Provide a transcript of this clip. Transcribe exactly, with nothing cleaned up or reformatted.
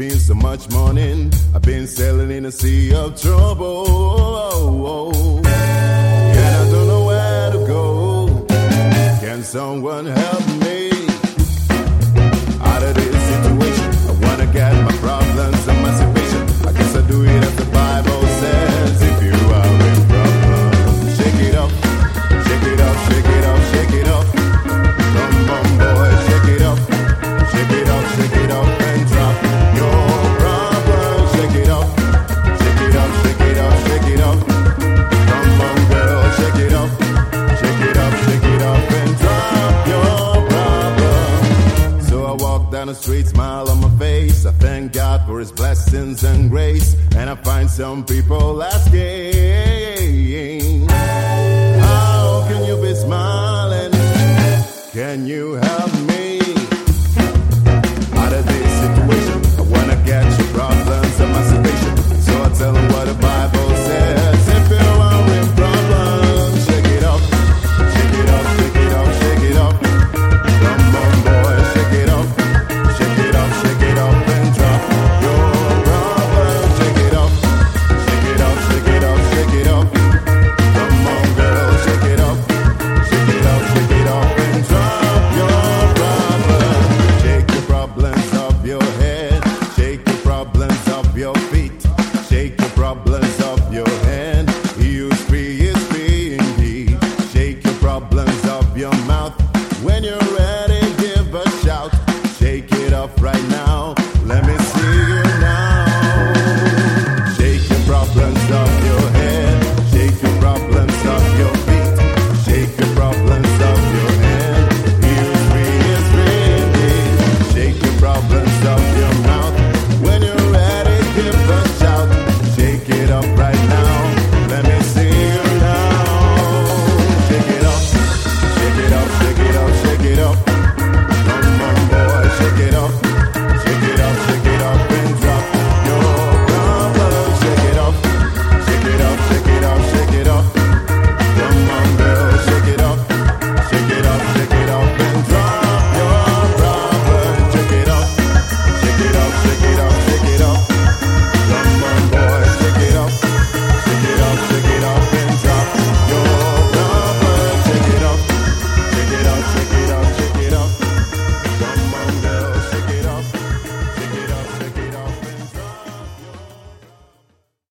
been so much morning. I've been sailing in a sea of trouble. And I don't know where to go. Can someone help me out of this situation? I wanna get my problems emancipation. I guess I do it as the Bible says. If you are in problem, shake it up, shake it up, shake it up, shake it up. Come on, boy, shake it up, shake it up, shake it up, and drop your problem. Shake it up, shake it up, shake it up, shake it up. Come on, girl, shake it up, shake it up, shake it up, and drop your problem. So I walk down the street, smile on my face. I thank God for His blessings and grace, and I find some people asking,